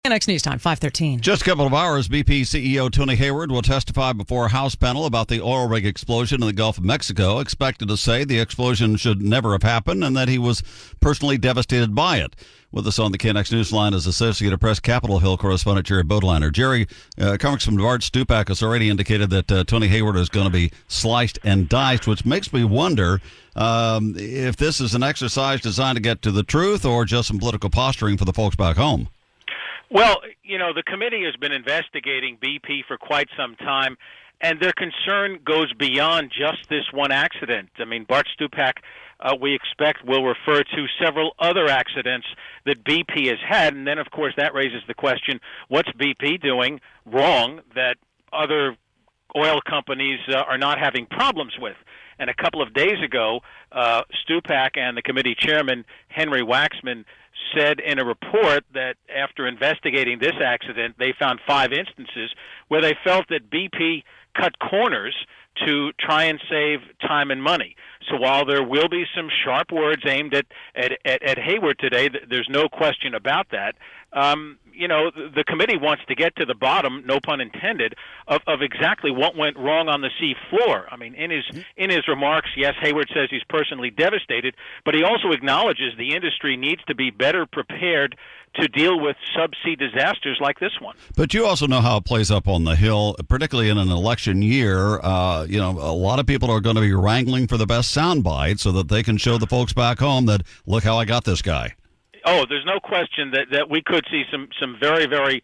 KNX News Time, 5:13. Just a couple of hours, BP CEO Tony Hayward will testify before a House panel about the oil rig explosion in the Gulf of Mexico, expected to say the explosion should never have happened and that he was personally devastated by it. With us on the KNX Newsline is Associated Press Capitol Hill correspondent Jerry Bodliner. Jerry, Congressman Bart Stupak has already indicated that Tony Hayward is going to be sliced and diced, which makes me wonder if this is an exercise designed to get to the truth or just some political posturing for the folks back home. Well, the committee has been investigating BP for quite some time, and their concern goes beyond just this one accident. I mean, Bart Stupak, we expect, will refer to several other accidents that BP has had, and then, of course, that raises the question, what's BP doing wrong that other oil companies are not having problems with? And a couple of days ago, Stupak and the committee chairman, Henry Waxman, said in a report that after investigating this accident, they found 5 instances where they felt that BP cut corners to try and save time and money. So while there will be some sharp words aimed at Hayward today, there's no question about that. The committee wants to get to the bottom, no pun intended, of exactly what went wrong on the sea floor. I mean, in his remarks, yes, Hayward says he's personally devastated, but he also acknowledges the industry needs to be better prepared to deal with subsea disasters like this one. But you also know how it plays up on the Hill, particularly in an election year. A lot of people are going to be wrangling for the best soundbite so that they can show the folks back home that, look how I got this guy. Oh, there's no question that we could see some very, very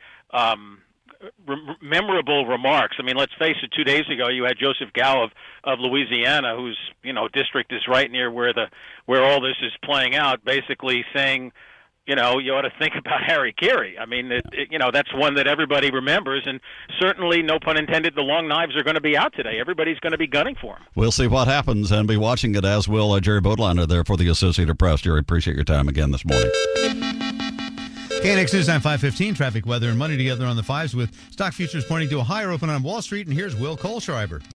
memorable remarks. I mean, let's face it, 2 days ago you had Joseph Gow of Louisiana, whose district is right near where all this is playing out, basically saying, you ought to think about Harry Carey. I mean, that's one that everybody remembers, and certainly, no pun intended, the long knives are going to be out today. Everybody's going to be gunning for him. We'll see what happens and be watching it, as will Jerry Bodliner there for the Associated Press. Jerry, appreciate your time again this morning. KNX News Time 5:15, traffic, weather, and money together on the 5s with stock futures pointing to a higher open on Wall Street. And here's Will Kohlschreiber.